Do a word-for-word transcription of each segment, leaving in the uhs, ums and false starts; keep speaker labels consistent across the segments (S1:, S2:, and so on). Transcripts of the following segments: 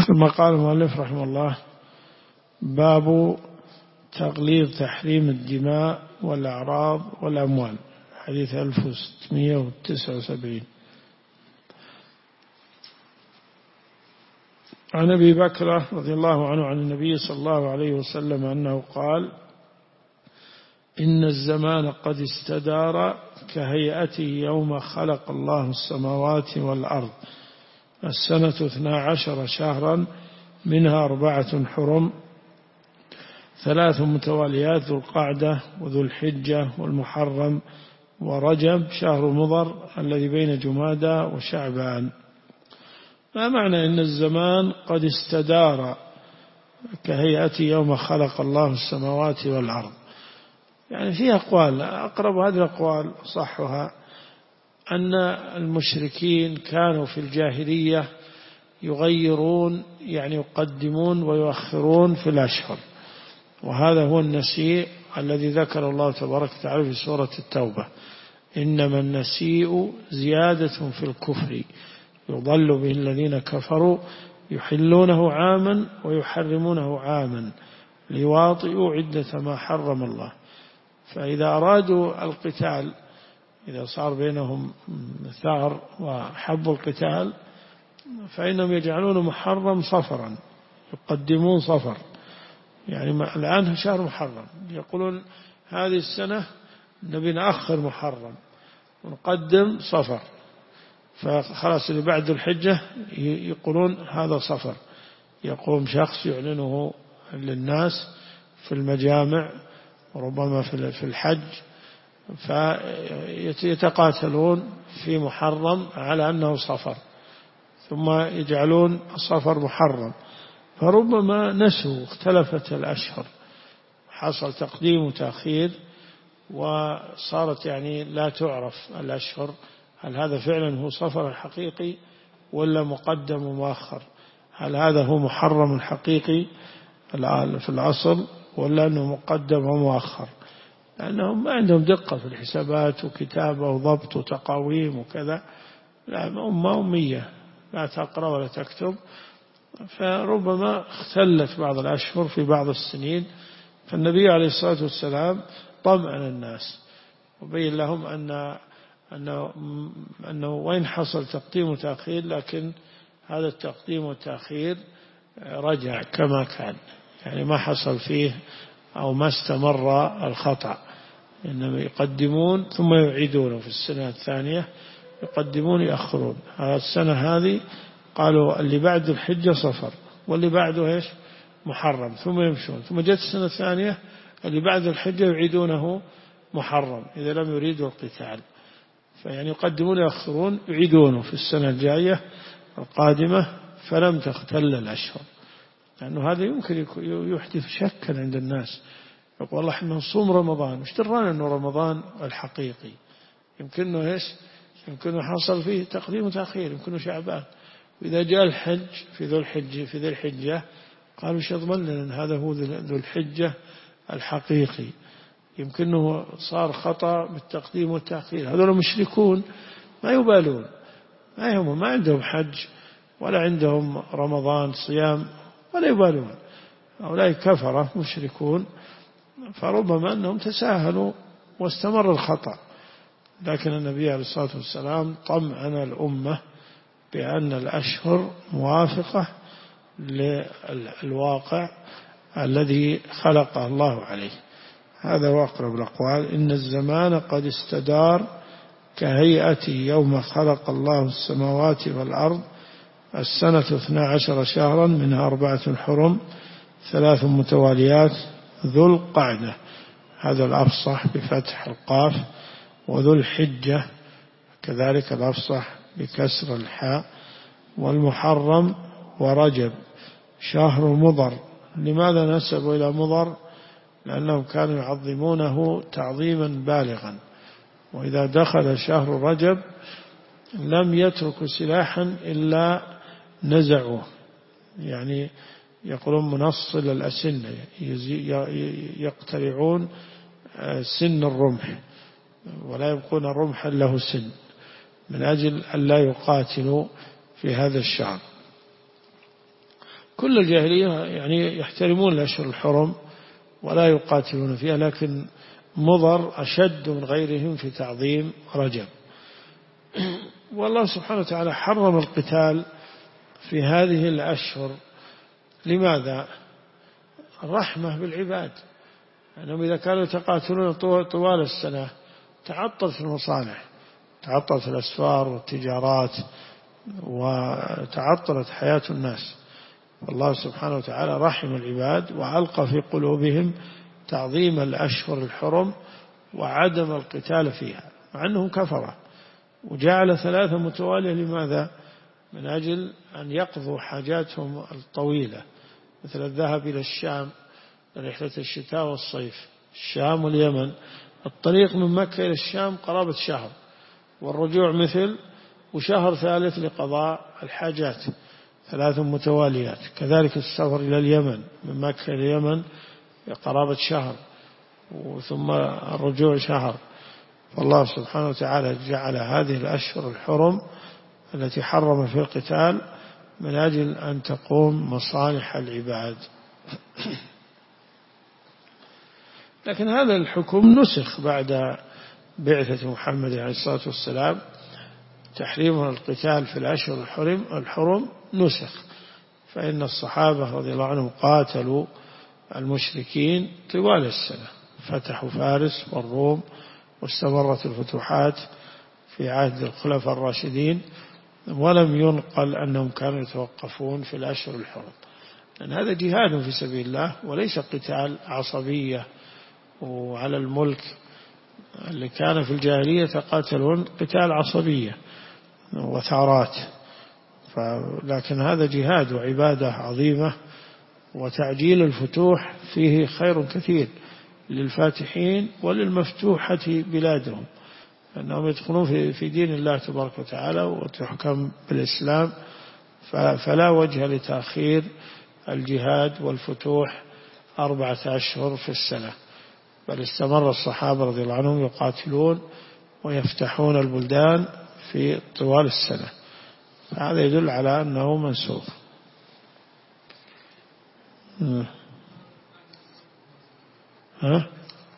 S1: ثم قال المؤلف رحمه الله: باب تغليظ تحريم الدماء والأعراض والأموال، حديث ألف وستمائة وتسعة وسبعين. عن أبي بكر رضي الله عنه عن النبي صلى الله عليه وسلم أنه قال: إن الزمان قد استدار كهيئته يوم خلق الله السماوات والأرض، السنة اثنا عشر شهرا منها أربعة حرم، ثلاث متواليات: ذو القعدة وذو الحجة والمحرم ورجب شهر مضر الذي بين جمادى وشعبان. ما معنى إن الزمان قد استدار كهيئته يوم خلق الله السماوات والأرض؟ يعني في أقوال، أقرب هذه الأقوال صحها أن المشركين كانوا في الجاهلية يغيرون، يعني يقدمون ويؤخرون في الأشهر، وهذا هو النسيء الذي ذكر الله تبارك وتعالى في سورة التوبة: إنما النسيء زيادة في الكفر يضل به الذين كفروا يحلونه عاما ويحرمونه عاما ليواطئوا عدة ما حرم الله. فإذا أرادوا القتال، إذا صار بينهم ثار وحبوا القتال، فإنهم يجعلون محرم صفرا، يقدمون صفر. يعني الآن شهر محرم، يقولون هذه السنة نبي نأخر محرم ونقدم صفر، فخلاص اللي بعد الحجة يقولون هذا صفر. يقوم شخص يعلنه للناس في المجامع وربما في الحج، فيتقاتلون في محرم على أنه صفر، ثم يجعلون الصفر محرم، فربما نسوا، اختلفت الأشهر، حصل تقديم وتأخير، وصارت يعني لا تعرف الأشهر، هل هذا فعلا هو صفر الحقيقي ولا مقدم ومؤخر؟ هل هذا هو محرم الحقيقي في الأصل ولا أنه مقدم ومؤخر؟ لأنهم ما عندهم دقة في الحسابات وكتابة وضبط وتقاويم وكذا، لا، أمة أمية لا تقرأ ولا تكتب، فربما اختلت بعض الأشهر في بعض السنين. فالنبي عليه الصلاة والسلام طمأن الناس وبين لهم أن أنه, أنه وإن حصل تقديم وتأخير، لكن هذا التقديم والتأخير رجع كما كان، يعني ما حصل فيه أو ما استمر الخطأ، إنما يقدمون ثم يعيدونه في السنة الثانية، يقدمون يأخرون. هذا السنة هذه قالوا اللي بعد الحجة صفر واللي بعده إيش محرم، ثم يمشون، ثم جت السنة الثانية اللي بعد الحجة يعيدونه محرم إذا لم يريدوا القتال، فيعني يقدمون يأخرون، يعيدونه في السنة الجاية القادمة، فلم تختل الأشهر. لأنه هذا يمكن يحدث شكا عند الناس، يقول والله احنا نصوم رمضان، مش دران أنه رمضان الحقيقي، يمكنه إيش يمكنه حصل فيه تقديم وتأخير، يمكنه شعبان، وإذا جاء الحج في ذو الحجة في ذي الحجة قالوا شو يضمن لنا أن هذا هو ذو الحجة الحقيقي، يمكنه صار خطأ بالتقديم والتأخير. هذول مشركون ما يبالون، ما يهم، ما عندهم حج ولا عندهم رمضان صيام ولا يبالون، هؤلاء كفرة مشركون، فربما أنهم تساهلوا واستمر الخطأ. لكن النبي عليه الصلاة والسلام طمأن الأمة بأن الأشهر موافقة للواقع الذي خلقه الله عليه. هذا هو أقرب الأقوال: إن الزمان قد استدار كهيئته يوم خلق الله السماوات والأرض، السنة اثنا عشر شهرا منها أربعة حرم، ثلاث متواليات: ذو القعدة، هذا الأفصح بفتح القاف، وذو الحجة كذلك الأفصح بكسر الحاء، والمحرم ورجب شهر مضر. لماذا نسبوا إلى مضر؟ لأنهم كانوا يعظمونه تعظيما بالغا، وإذا دخل شهر رجب لم يتركوا سلاحا إلا نزعوه، يعني يقولون منصل الأسنة، يقتلعون سن الرمح ولا يبقون رمحا له سن، من أجل أن لا يقاتلوا في هذا الشهر. كل الجاهلية يعني يحترمون الأشهر الحرم ولا يقاتلون فيها، لكن مضر أشد من غيرهم في تعظيم رجب. والله سبحانه وتعالى حرم القتال في هذه الأشهر. لماذا؟ رحمة بالعباد، أنهم إذا كانوا يتقاتلون طوال السنة تعطلت المصالح، تعطلت الأسفار والتجارات وتعطلت حياة الناس. الله سبحانه وتعالى رحم العباد وألقى في قلوبهم تعظيم الأشهر الحرم وعدم القتال فيها، مع أنهم كفرة، وجعل ثلاثة متوالية. لماذا؟ من أجل أن يقضوا حاجاتهم الطويلة، مثل الذهاب إلى الشام رحلة الشتاء والصيف، الشام واليمن، الطريق من مكة إلى الشام قرابة شهر، والرجوع مثل، وشهر ثالث لقضاء الحاجات، ثلاث متواليات. كذلك السفر إلى اليمن من مكة إلى اليمن قرابة شهر، ثم الرجوع شهر. فالله سبحانه وتعالى جعل هذه الأشهر الحرم التي حرم في القتال من أجل أن تقوم مصالح العباد. لكن هذا الحكم نسخ بعد بعثة محمد عليه الصلاة والسلام، تحريم القتال في الأشهر الحرم الحرم نسخ، فإن الصحابة رضي الله عنهم قاتلوا المشركين طوال السنة، فتحوا فارس والروم، واستمرت الفتوحات في عهد الخلفاء الراشدين، ولم ينقل أنهم كانوا يتوقفون في الأشهر الحرم، لأن هذا جهاد في سبيل الله وليس قتال عصبية وعلى الملك. اللي كان في الجاهلية يتقاتلون قتال عصبية وثارات، لكن هذا جهاد وعبادة عظيمة، وتعجيل الفتوح فيه خير كثير للفاتحين وللمفتوحة بلادهم، أنهم يدخلون في دين الله تبارك وتعالى وتحكم بالإسلام، فلا وجه لتأخير الجهاد والفتوح أربعة أشهر في السنة، بل استمر الصحابة رضي الله عنهم يقاتلون ويفتحون البلدان في طوال السنة. هذا يدل على أنه منسوخ. ها؟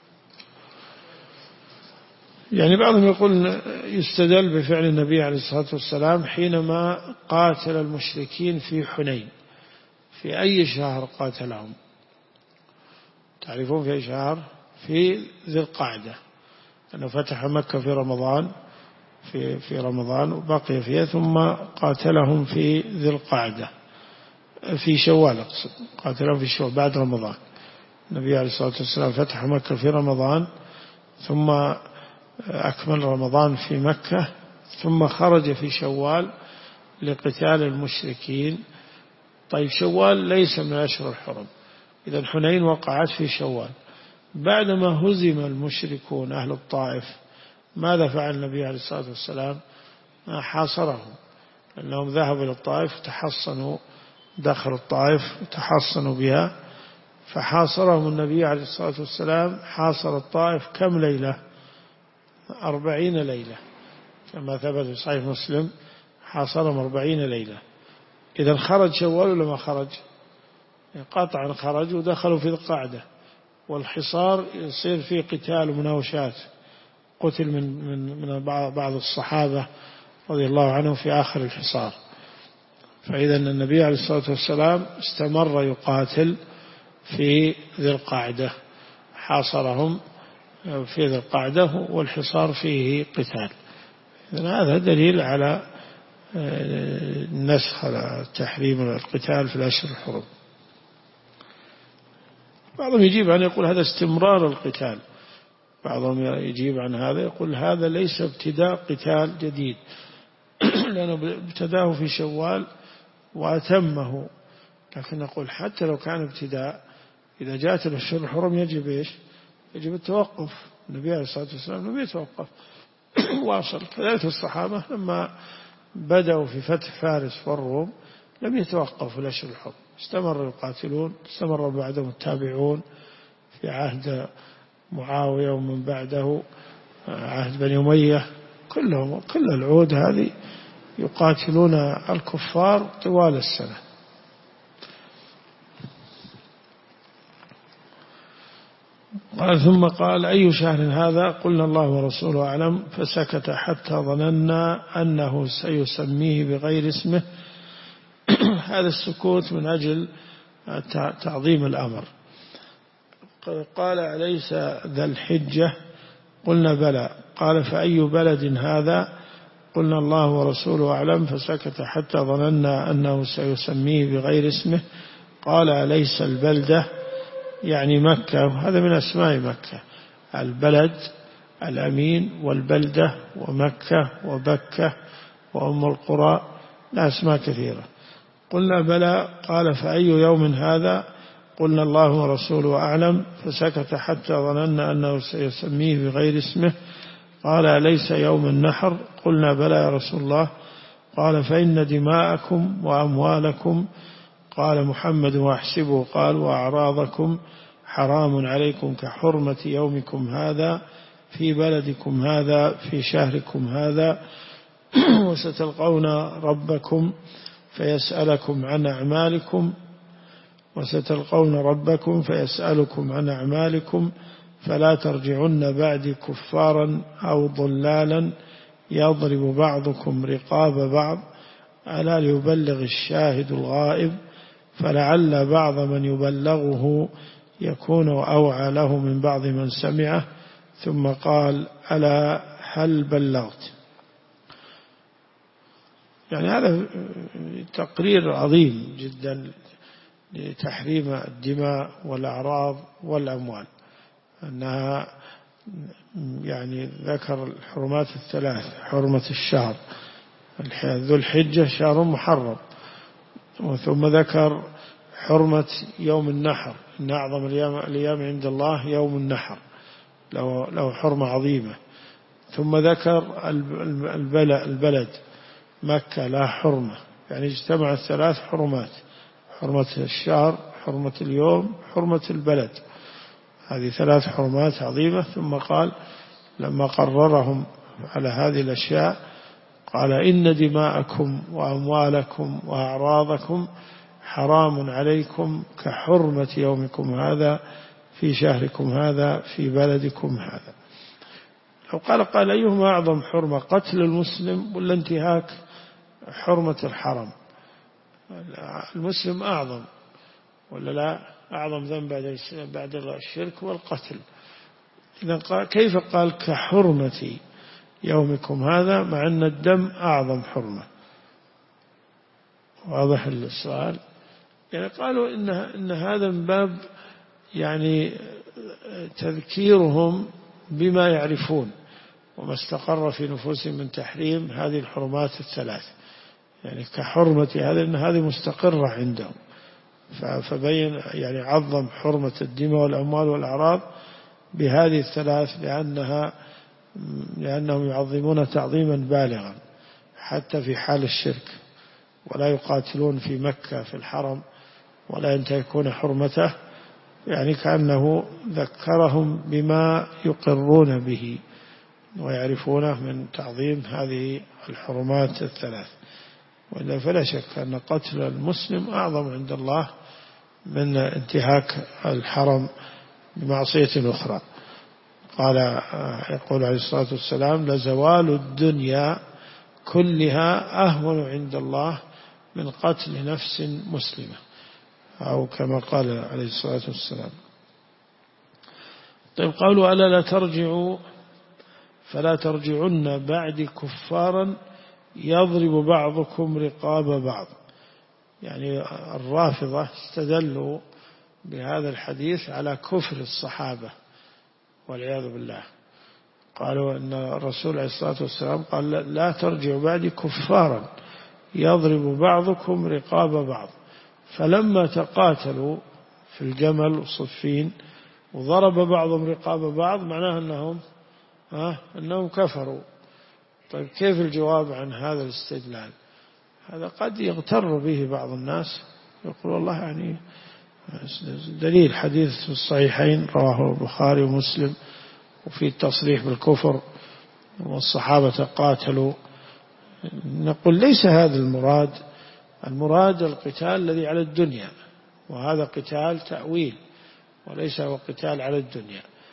S1: يعني بعضهم يقول يستدل بفعل النبي عليه الصلاة والسلام حينما قاتل المشركين في حنين. في أي شهر قاتلهم؟ تعرفون في أي شهر؟ في ذي القعدة، أنه فتح مكة في رمضان في في رمضان وبقي فيها، ثم قاتلهم في ذي القعدة في شوال، أقصد قاتلهم في شوال بعد رمضان. النبي عليه الصلاة والسلام فتح مكة في رمضان، ثم أكمل رمضان في مكة، ثم خرج في شوال لقتال المشركين. طيب شوال ليس من أشهر الحرم، إذا حنين وقعت في شوال. بعدما هزم المشركون أهل الطائف ماذا فعل النبي عليه الصلاة والسلام؟ حاصرهم، أنهم ذهبوا إلى الطائف تحصنوا داخل الطائف وتحصنوا بها، فحاصرهم النبي عليه الصلاة والسلام. حاصر الطائف كم ليلة؟ أربعين ليلة، كما ثبت في صحيح مسلم، حاصرهم أربعين ليلة. إذا خرج شوال ولا ما خرج؟ قطعا خرج ودخلوا في القاعدة، والحصار يصير فيه قتال ومناوشات، قتل من من من بعض الصحابة رضي الله عنهم في آخر الحصار. فإذا النبي عليه الصلاة والسلام استمر يقاتل في ذي القاعدة، حاصرهم في ذي القاعدة والحصار فيه قتال. إذن هذا دليل على النسخ، على تحريم القتال في الأشهر الحرم. بعضهم يجيب عن يقول هذا استمرار القتال، بعضهم يجيب عن هذا يقول هذا ليس ابتداء قتال جديد لأنه ابتداه في شوال وأتمه. لكن نقول حتى لو كان ابتداء، إذا جاءت الأشهر الحرم يجب إيش؟ يجب التوقف. النبي عليه الصلاة والسلام لم يتوقف واصل. كذلك الصحابة لما بدأوا في فتح فارس والروم لم يتوقفوا الأشهر الحرم، استمروا يقاتلون، استمر بعدهم التابعون في عهد معاوية ومن بعده عهد بني أمية، كلهم كل العهود هذه يقاتلون الكفار طوال السنة. قال ثم قال أي شهر هذا؟ قلنا الله ورسوله أعلم، فسكت حتى ظننا أنه سيسميه بغير اسمه. هذا السكوت من أجل تعظيم الأمر. قال أليس ذا الحجة؟ قلنا بلى. قال فأي بلد هذا؟ قلنا الله ورسوله أعلم، فسكت حتى ظننا أنه سيسميه بغير اسمه. قال أليس البلدة؟ يعني مكة، هذا من أسماء مكة، البلد الأمين والبلدة ومكة وبكة وأم القرى، لا أسماء كثيرة. قلنا بلى. قال فأي يوم هذا؟ قلنا الله ورسوله أعلم، فسكت حتى ظننا أنه سيسميه بغير اسمه. قال أليس يوم النحر؟ قلنا بلى يا رسول الله. قال فإن دماءكم وأموالكم، قال محمد وأحسبه قال وأعراضكم حرام عليكم كحرمة يومكم هذا في بلدكم هذا في شهركم هذا، وستلقون ربكم فيسألكم عن أعمالكم وستلقون ربكم فيسألكم عن أعمالكم فلا ترجعن بعد كفارا أو ضلالا يضرب بعضكم رقاب بعض، ألا ليبلغ الشاهد الغائب، فلعل بعض من يبلغه يكون أوعى له من بعض من سمعه. ثم قال ألا هل بلغت؟ يعني هذا تقرير عظيم جدا لتحريم الدماء والأعراض والأموال، أنها يعني ذكر الحرمات الثلاث: حرمة الشهر ذو الحجة شهر محرم، ثم ذكر حرمة يوم النحر، إن أعظم الأيام عند الله يوم النحر، له حرمة عظيمة. ثم ذكر البلد مكة لا حرمة، يعني اجتمع الثلاث حرمات: حرمة الشهر، حرمة اليوم، حرمة البلد. هذه ثلاث حرمات عظيمة. ثم قال لما قررهم على هذه الأشياء قال إن دماءكم وأموالكم وأعراضكم حرام عليكم كحرمة يومكم هذا في شهركم هذا في بلدكم هذا. لو قال قال أيهما أعظم حرمة، قتل المسلم ولا انتهاك حرمة الحرم؟ المسلم أعظم ولا لا؟ أعظم ذنب بعد الشرك والقتل. إذا قال كيف قال كحرمة يومكم هذا مع أن الدم أعظم حرمة؟ واضح السؤال؟ يعني قالوا إن, إن هذا من باب يعني تذكيرهم بما يعرفون وما استقر في نفوسهم من تحريم هذه الحرمات الثلاث، يعني كحرمة هذا إن هذه مستقرة عندهم، فبين يعني عظم حرمة الدماء والأموال والأعراض بهذه الثلاث لأنها لأنهم يعظمون تعظيما بالغا حتى في حال الشرك، ولا يقاتلون في مكة في الحرم ولا ينتهكون حرمته، يعني كأنه ذكرهم بما يقرون به ويعرفونه من تعظيم هذه الحرمات الثلاث. وإلا فلا شك أن قتل المسلم أعظم عند الله من انتهاك الحرم بمعصية أخرى. قال يقول عليه الصلاة والسلام لزوال الدنيا كلها أهون عند الله من قتل نفس مسلمة، أو كما قال عليه الصلاة والسلام. طيب قالوا ألا لا ترجعوا فلا ترجعن بعد كفارا يضرب بعضكم رقاب بعض. يعني الرافضة استدلوا بهذا الحديث على كفر الصحابة والعياذ بالله. قالوا أن الرسول عليه الصلاة والسلام قال لا ترجعوا بعد كفارا يضرب بعضكم رقاب بعض، فلما تقاتلوا في الجمل وصفين وضرب بعضهم رقاب بعض معناه أنهم ها أنهم كفروا. طيب كيف الجواب عن هذا الاستدلال؟ هذا قد يغتر به بعض الناس، يقول والله يعني دليل حديث في الصحيحين رواه البخاري ومسلم وفي التصريح بالكفر والصحابة قاتلوا. نقول ليس هذا المراد، المراد القتال الذي على الدنيا، وهذا قتال تأويل وليس هو قتال على الدنيا.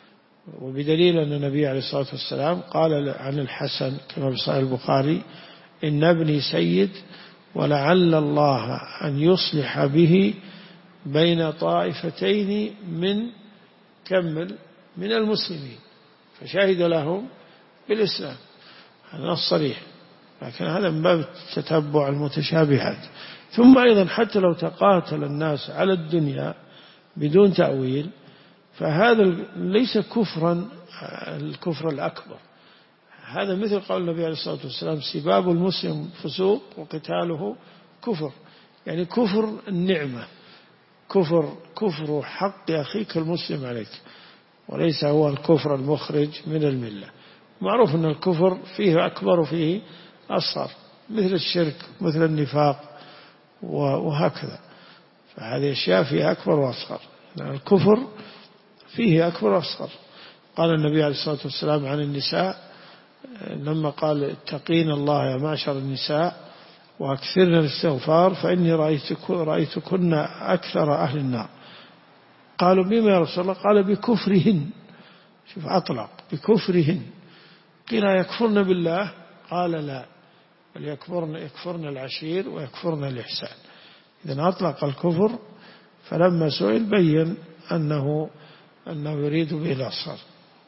S1: وبدليل أن النبي عليه الصلاة والسلام قال عن الحسن كما في صحيح البخاري: إن ابني سيد ولعل الله أن يصلح به بين طائفتين من كمل من المسلمين، فشهد لهم بالإسلام. هذا نص صريح، لكن هذا من باب تتبع المتشابهات. ثم أيضا حتى لو تقاتل الناس على الدنيا بدون تأويل فهذا ليس كفرا الكفر الأكبر. هذا مثل قول النبي عليه الصلاة والسلام: سباب المسلم فسوق وقتاله كفر، يعني كفر النعمة، كفر كفر حق أخيك المسلم عليك، وليس هو الكفر المخرج من الملة. معروف أن الكفر فيه أكبر وفيه أصغر، مثل الشرك مثل النفاق وهكذا، فهذه أشياء فيها أكبر وأصغر. الكفر فيه أكبر وأصغر. قال النبي عليه الصلاة والسلام عن النساء لما قال: اتقين الله يا معشر النساء وأكثرن الاستغفار فإني رأيتكن أكثر أهل النار. قالوا: بما يا رسول الله؟ قال: بكفرهن. شوف أطلق بكفرهن. قيل: يكفرن بالله؟ قال: لا، بل يكفرن, يكفرن العشير ويكفرن الإحسان. إذن أطلق الكفر، فلما سئل بين أنه, أنه يريد به الأصغر.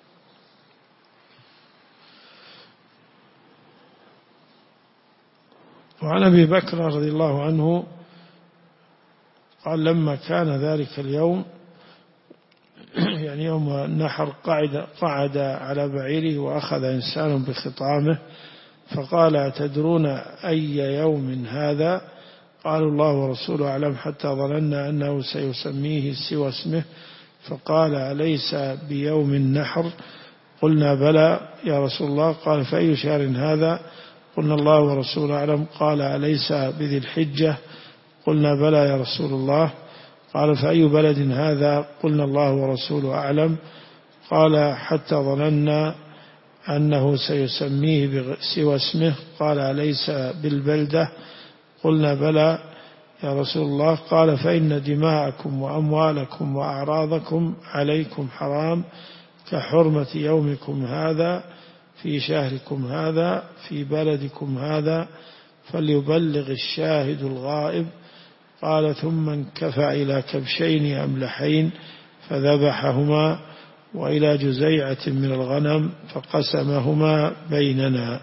S1: وعن أبي بكر رضي الله عنه قال: لما كان ذلك اليوم يعني يوم النحر قعد, قعد على بعيره وأخذ إنسان بخطامه فقال: أتدرون أي يوم هذا؟ قالوا: الله ورسوله أعلم، حتى ظننا أنه سيسميه سوى اسمه، فقال: أليس بيوم النحر؟ قلنا: بلى يا رسول الله. قال: فأي شهر هذا؟ قلنا: الله ورسوله أعلم. قال: أليس بذي الحجة؟ قلنا: بلى يا رسول الله. قال: فأي بلد هذا؟ قلنا: الله ورسوله أعلم. قال: حتى ظننا أنه سيسميه سوى اسمه. قال: أليس بالبلدة؟ قلنا: بلى يا رسول الله. قال: فإن دماءكم وأموالكم وأعراضكم عليكم حرام كحرمة يومكم هذا في شهركم هذا في بلدكم هذا، فليبلغ الشاهد الغائب. قال: ثم انكفى إلى كبشين أملحين فذبحهما، وإلى جزيعة من الغنم فقسمهما بيننا.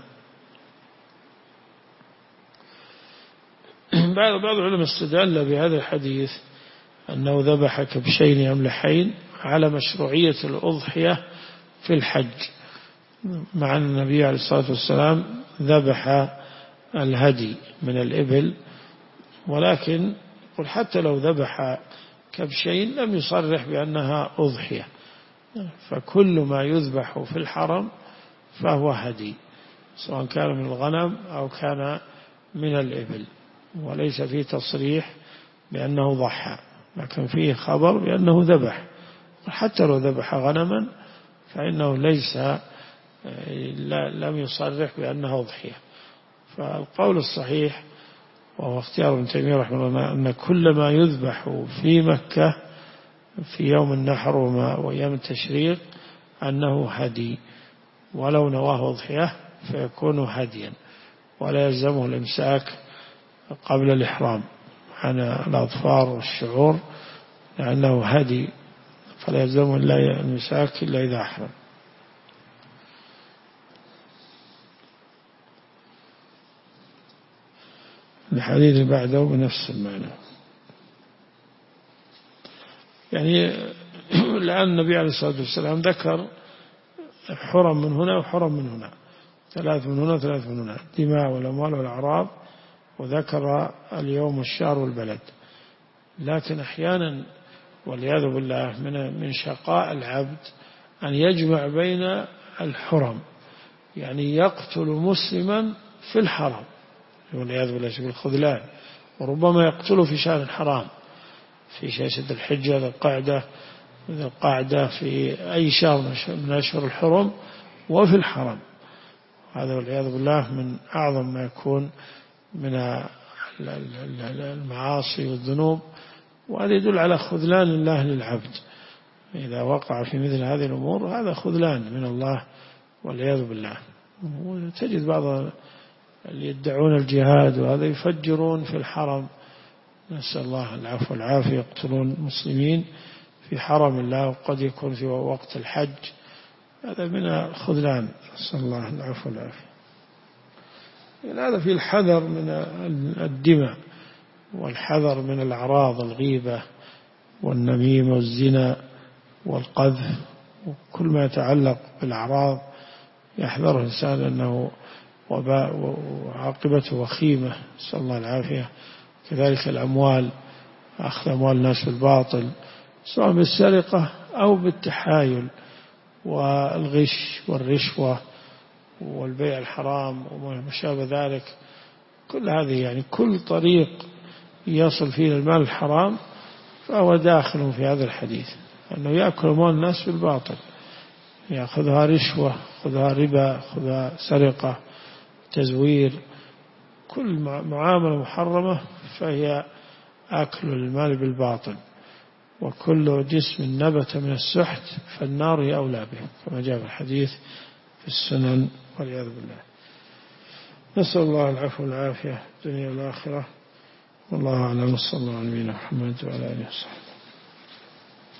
S1: بعض العلماء استدل بهذا الحديث أنه ذبح كبشين أملحين على مشروعية الأضحية في الحج، مع أن النبي عليه الصلاة والسلام ذبح الهدي من الإبل، ولكن قل حتى لو ذبح كبشين لم يصرح بأنها أضحية، فكل ما يذبح في الحرم فهو هدي، سواء كان من الغنم أو كان من الإبل، وليس فيه تصريح بأنه ضحى، لكن فيه خبر بأنه ذبح. حتى لو ذبح غنما فإنه ليس لم يصرح بأنه أضحية. فالقول الصحيح وهو اختيار ابن تيمية رحمه الله أن كل ما يذبح في مكة في يوم النحر وأيام التشريق أنه هدي، ولو نواه أضحية فيكون هديا، ولا يلزمه الإمساك قبل الإحرام عن الأظفار والشعور، لأنه هدي فلا يلزمه إلا الإمساك إلا إذا أحرم. الحديث بعده بنفس المعنى. يعني الآن النبي عليه الصلاة والسلام ذكر حرم من هنا وحرم من هنا، ثلاث من هنا ثلاث من هنا، الدماء والأموال والأعراض، وذكر اليوم والشهر والبلد. لكن أحيانا والعياذ بالله من من شقاء العبد أن يجمع بين الحرم، يعني يقتل مسلما في الحرم والعياذ بالله شبه الخذلان، وربما يقتله في شهر الحرام في شاشة الحجة ذي القعدة ذي القعدة في أي شهر من أشهر الحرم وفي الحرم. هذا والعياذ بالله من أعظم ما يكون من المعاصي والذنوب، وهذا يدل على خذلان الله للعبد. إذا وقع في مثل هذه الأمور هذا خذلان من الله والعياذ بالله. وتجد بعض اللي يدعون الجهاد وهذا يفجرون في الحرم، نسأل الله العفو والعافية، يقتلون المسلمين في حرم الله، وقد يكون في وقت الحج. هذا من الخذلان، نسأل الله العفو والعافية. هذا في الحذر من الدماء والحذر من الأعراض، الغيبة والنميمة والزنا والقذف وكل ما يتعلق بالأعراض يحذره الإنسان أنه وباء وعاقبته وخيمة، نسأل الله العافية. كذلك الأموال، أخذ أموال الناس بالباطل سواء بالسرقة أو بالتحايل والغش والرشوة والبيع الحرام وما شابه ذلك. كل هذه يعني كل طريق يصل فيه المال الحرام فهو داخل في هذا الحديث، أنه يأكل أموال الناس بالباطل، يأخذها رشوة، يأخذها ربا، يأخذها سرقة، تزوير، كل معاملة محرمة فهي أكل المال بالباطل. وكل جسم نبت من السحت فالنار أولى به، كما جاء في الحديث في السنن والعياذ بالله. نسأل الله العفو والعافية الدنيا والآخرة، والله أعلم. صلى الله على نبينا محمد وعلى آله وصحبه.